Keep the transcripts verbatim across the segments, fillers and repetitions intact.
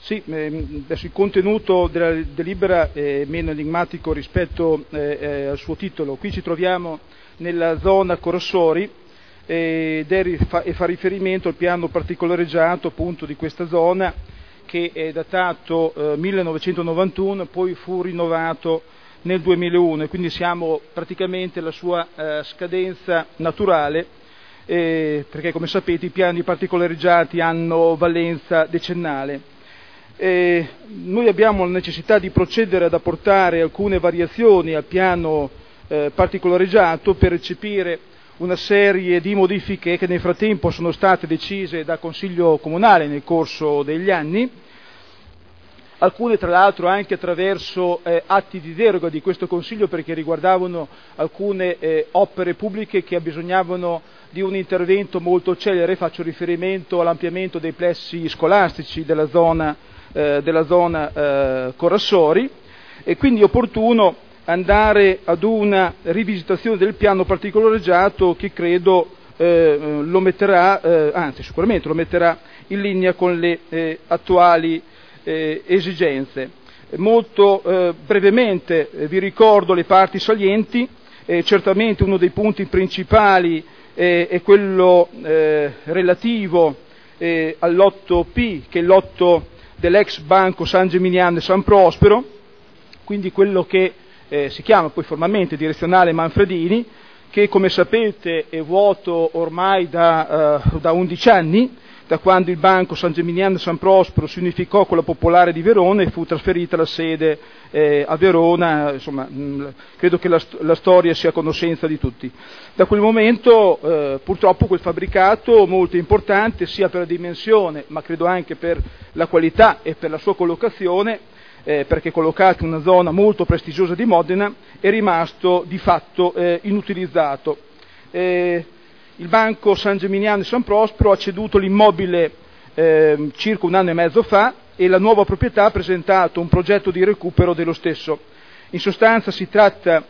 Sì, ehm, adesso il contenuto della delibera è meno enigmatico rispetto eh, eh, al suo titolo. Qui ci troviamo nella zona Corrassori ed è, fa, e fa riferimento al piano particolareggiato appunto di questa zona, che è datato eh, millenovecentonovantuno, poi fu rinnovato nel duemilauno, e quindi siamo praticamente alla sua eh, scadenza naturale, eh, perché come sapete i piani particolareggiati hanno valenza decennale. Eh, noi abbiamo la necessità di procedere ad apportare alcune variazioni al piano eh, particolareggiato per recepire una serie di modifiche che nel frattempo sono state decise dal Consiglio Comunale nel corso degli anni, alcune tra l'altro anche attraverso eh, atti di deroga di questo Consiglio, perché riguardavano alcune eh, opere pubbliche che abbisognavano di un intervento molto celere. Faccio riferimento all'ampliamento dei plessi scolastici della zona, eh, della zona eh, Corrassori, e quindi è opportuno andare ad una rivisitazione del piano particolareggiato che credo eh, lo metterà, eh, anzi sicuramente lo metterà in linea con le eh, attuali eh, esigenze. Molto eh, brevemente eh, vi ricordo le parti salienti. Eh, certamente uno dei punti principali eh, è quello eh, relativo eh, all'otto P, che è l'otto dell'ex Banco San Geminiano e San Prospero, quindi quello che Eh, si chiama poi formalmente direzionale Manfredini, che come sapete è vuoto ormai da, uh, da undici anni, da quando il Banco San Geminiano e San Prospero si unificò con la Popolare di Verona e fu trasferita la sede eh, a Verona. Insomma, mh, credo che la, la storia sia a conoscenza di tutti. Da quel momento eh, purtroppo quel fabbricato molto importante sia per la dimensione, ma credo anche per la qualità e per la sua collocazione, Eh, perché collocato in una zona molto prestigiosa di Modena, è rimasto di fatto eh, inutilizzato. Eh, il Banco San Geminiano e San Prospero ha ceduto l'immobile eh, circa un anno e mezzo fa, e la nuova proprietà ha presentato un progetto di recupero dello stesso. In sostanza si tratta,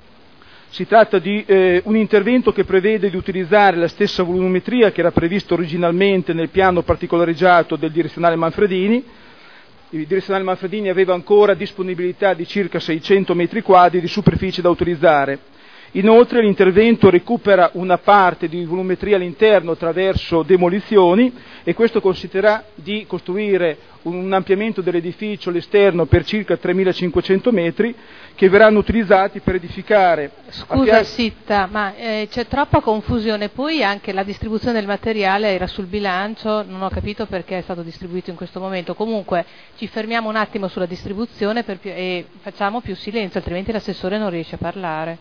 si tratta di eh, un intervento che prevede di utilizzare la stessa volumetria che era prevista originalmente nel piano particolareggiato del direzionale Manfredini. Il direzionale Manfredini aveva ancora disponibilità di circa seicento metri quadri di superficie da utilizzare. Inoltre l'intervento recupera una parte di volumetria all'interno attraverso demolizioni, e questo consisterà di costruire un ampliamento dell'edificio all'esterno per circa tremilacinquecento metri, che verranno utilizzati per edificare. Scusa Sitta, ma eh, c'è troppa confusione, poi anche la distribuzione del materiale era sul bilancio, non ho capito perché è stato distribuito in questo momento. Comunque ci fermiamo un attimo sulla distribuzione per più, e facciamo più silenzio, altrimenti l'assessore non riesce a parlare.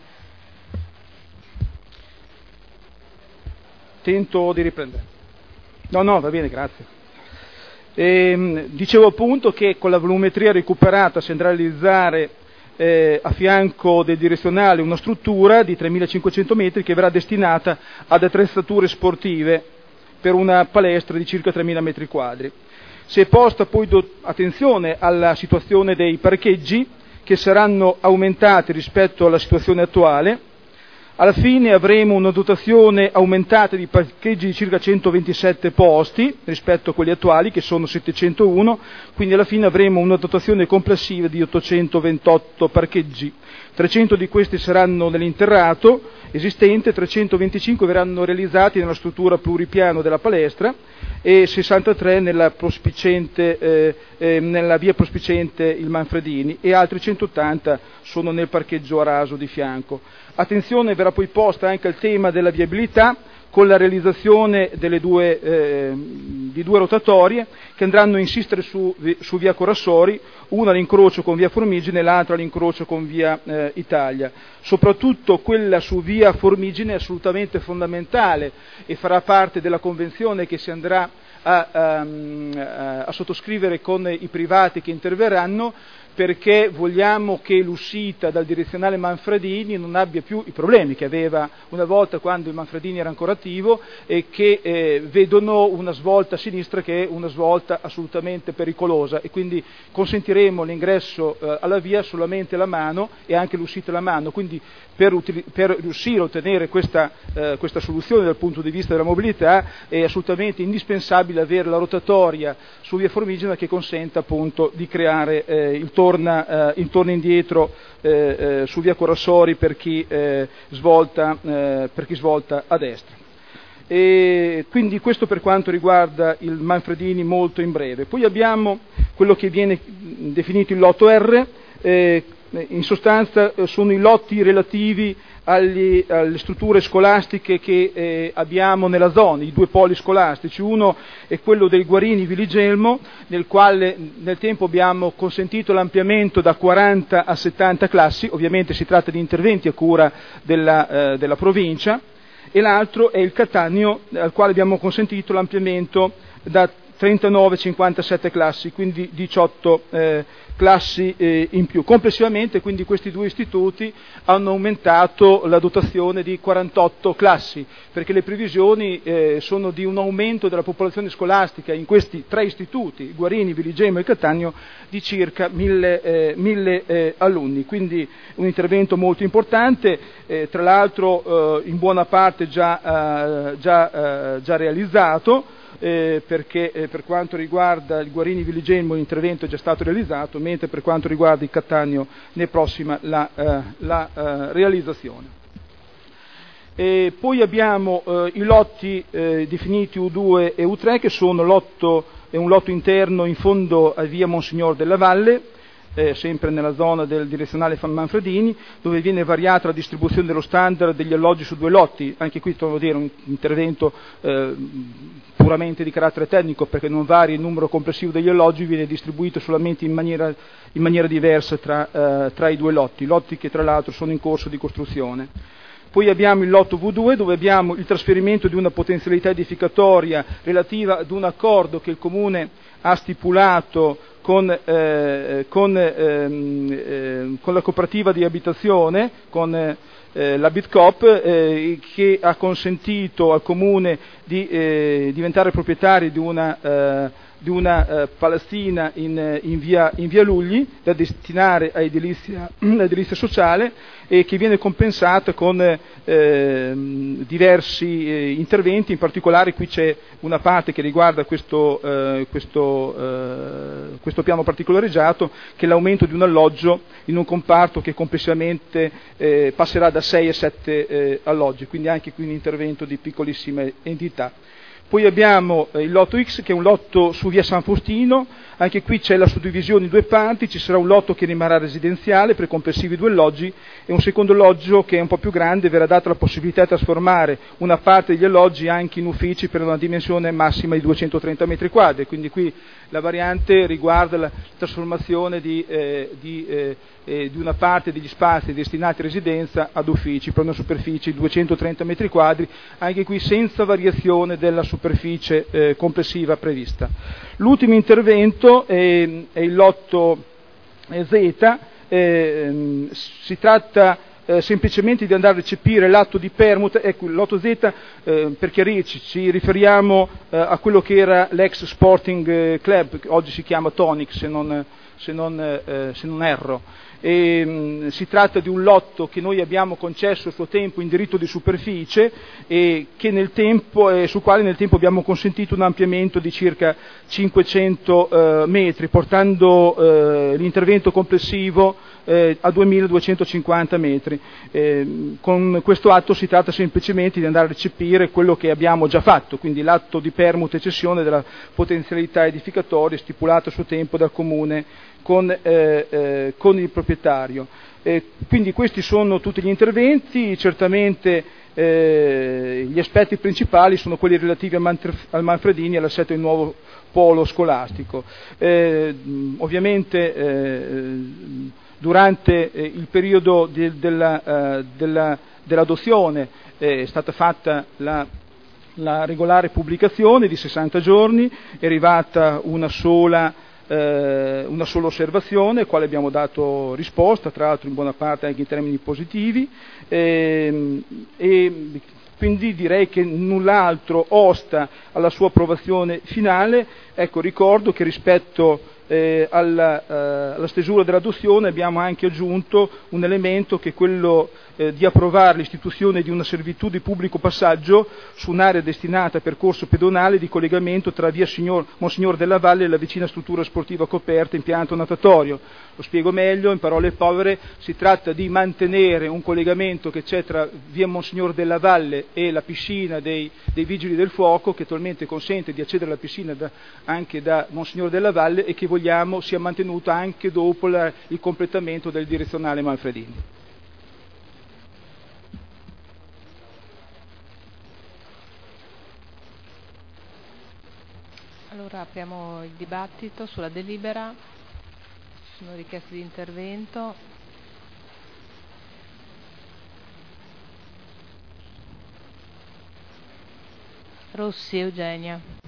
Tento di riprendere. No, no, va bene, grazie. Ehm, dicevo appunto che con la volumetria recuperata si andrà a realizzare eh, a fianco del direzionale una struttura di tremilacinquecento metri che verrà destinata ad attrezzature sportive per una palestra di circa tremila metri quadri. Si è posta poi do- attenzione alla situazione dei parcheggi, che saranno aumentati rispetto alla situazione attuale. Alla fine avremo una dotazione aumentata di parcheggi di circa centoventisette posti rispetto a quelli attuali, che sono settecentouno, quindi alla fine avremo una dotazione complessiva di ottocentoventotto parcheggi. trecento di questi saranno nell'interrato esistente, trecentoventicinque verranno realizzati nella struttura pluripiano della palestra e sessantatré nella, prospicente, eh, eh, nella via prospicente il Manfredini, e altri centottanta sono nel parcheggio a raso di fianco. Attenzione verrà poi posta anche al tema della viabilità, con la realizzazione delle due, eh, di due rotatorie che andranno a insistere su, su via Corrassori, una all'incrocio con via Formigine e l'altra all'incrocio con via eh, Italia. Soprattutto quella su via Formigine è assolutamente fondamentale e farà parte della convenzione che si andrà a, a, a sottoscrivere con i privati che interverranno, perché vogliamo che l'uscita dal direzionale Manfredini non abbia più i problemi che aveva una volta quando il Manfredini era ancora attivo e che eh, vedono una svolta a sinistra che è una svolta assolutamente pericolosa, e quindi consentiremo l'ingresso eh, alla via solamente la mano e anche l'uscita alla mano. Quindi per, utili- per riuscire a ottenere questa, eh, questa soluzione dal punto di vista della mobilità è assolutamente indispensabile avere la rotatoria su via Formigena che consenta appunto di creare eh, il torna, eh, il torna indietro eh, eh, su via Corassori per chi, eh, svolta, eh, per chi svolta a destra. E quindi questo per quanto riguarda il Manfredini molto in breve. Poi abbiamo quello che viene definito il lotto R, eh, in sostanza sono i lotti relativi Agli, alle strutture scolastiche che eh, abbiamo nella zona, i due poli scolastici. Uno è quello del Guarini Viligelmo, nel quale nel tempo abbiamo consentito l'ampliamento da quaranta a settanta classi, ovviamente si tratta di interventi a cura della, eh, della provincia, e l'altro è il Cattaneo, al quale abbiamo consentito l'ampliamento da trentanove a cinquantasette classi, quindi diciotto eh, classi eh, in più. Complessivamente quindi questi due istituti hanno aumentato la dotazione di quarantotto classi, perché le previsioni eh, sono di un aumento della popolazione scolastica in questi tre istituti, Guarini, Viligelmo e Cattaneo, di circa mille, eh, mille eh, alunni, quindi un intervento molto importante, eh, tra l'altro eh, in buona parte già, eh, già, eh, già realizzato. Eh, perché eh, per quanto riguarda il Guarini Viligelmo l'intervento è già stato realizzato, mentre per quanto riguarda il Cattaneo ne è prossima la, eh, la eh, realizzazione. E poi abbiamo eh, i lotti eh, definiti U due e U tre, che sono lotto, è un lotto interno in fondo a via Monsignor della Valle, Eh, sempre nella zona del direzionale Manfredini, dove viene variata la distribuzione dello standard degli alloggi su due lotti. Anche qui torno a dire un intervento eh, puramente di carattere tecnico, perché non varia il numero complessivo degli alloggi, viene distribuito solamente in maniera, in maniera diversa tra, eh, tra i due lotti, lotti che tra l'altro sono in corso di costruzione. Poi abbiamo il lotto V due, dove abbiamo il trasferimento di una potenzialità edificatoria relativa ad un accordo che il Comune ha stipulato con, eh, con, ehm, eh, con la cooperativa di abitazione, con eh, la Bitcoop, eh, che ha consentito al Comune di eh, diventare proprietari di una, eh, di una eh, palazzina in, in, via, in via Lugli da destinare a edilizia, a edilizia sociale, e che viene compensata con eh, diversi eh, interventi. In particolare qui c'è una parte che riguarda questo, eh, questo, eh, questo piano particolareggiato, che è l'aumento di un alloggio in un comparto che complessivamente eh, passerà da sei a sette eh, alloggi, quindi anche qui un intervento di piccolissima entità. Poi abbiamo eh, il lotto X, che è un lotto su via San Faustino. Anche qui c'è la suddivisione in due parti, ci sarà un lotto che rimarrà residenziale per complessivi due alloggi, e un secondo alloggio che è un po' più grande, verrà data la possibilità di trasformare una parte degli alloggi anche in uffici per una dimensione massima di duecentotrenta metri quadri, quindi qui la variante riguarda la trasformazione di, eh, di, eh, eh, di una parte degli spazi destinati a residenza ad uffici per una superficie di duecentotrenta metri quadri, anche qui senza variazione della superficie eh, complessiva prevista. L'ultimo intervento è, è il lotto Z, eh, si tratta eh, semplicemente di andare a recepire l'atto di permuta. Ecco, il lotto Z, eh, per chiarirci, ci riferiamo eh, a quello che era l'ex Sporting Club, che oggi si chiama Tonic se non, se non, eh, se non erro. E, mh, si tratta di un lotto che noi abbiamo concesso a suo tempo in diritto di superficie e che nel tempo, eh, sul quale nel tempo abbiamo consentito un ampliamento di circa cinquecento eh, metri, portando eh, l'intervento complessivo eh, a duemiladuecentocinquanta metri. Eh, con questo atto si tratta semplicemente di andare a recepire quello che abbiamo già fatto, quindi l'atto di permuta e cessione della potenzialità edificatoria stipulato a suo tempo dal Comune con, eh, eh, con il proprietario. Eh, quindi questi sono tutti gli interventi. Certamente eh, gli aspetti principali sono quelli relativi al, Manfred, al Manfredini e all'assetto del nuovo polo scolastico. Eh, ovviamente eh, durante eh, il periodo di, della, uh, della, dell'adozione eh, è stata fatta la la regolare pubblicazione di sessanta giorni, è arrivata una sola eh, una sola osservazione, quale abbiamo dato risposta, tra l'altro in buona parte anche in termini positivi, eh, e quindi direi che null'altro osta alla sua approvazione finale. Ecco, ricordo che rispetto eh, alla, eh, alla stesura dell'adozione abbiamo anche aggiunto un elemento che è quello eh, di approvare l'istituzione di una servitù di pubblico passaggio su un'area destinata a percorso pedonale di collegamento tra via Signor, Monsignor della Valle e la vicina struttura sportiva coperta impianto natatorio. Lo spiego meglio, in parole povere: si tratta di mantenere un collegamento che c'è tra via Monsignor della Valle e la piscina dei, dei Vigili del Fuoco, che attualmente consente di accedere alla piscina da, anche da Monsignor della Valle, e che vogliamo sia mantenuta anche dopo la, il completamento del direzionale Manfredini. Allora apriamo il dibattito sulla delibera. Ci sono richieste di intervento. Rossi Eugenia.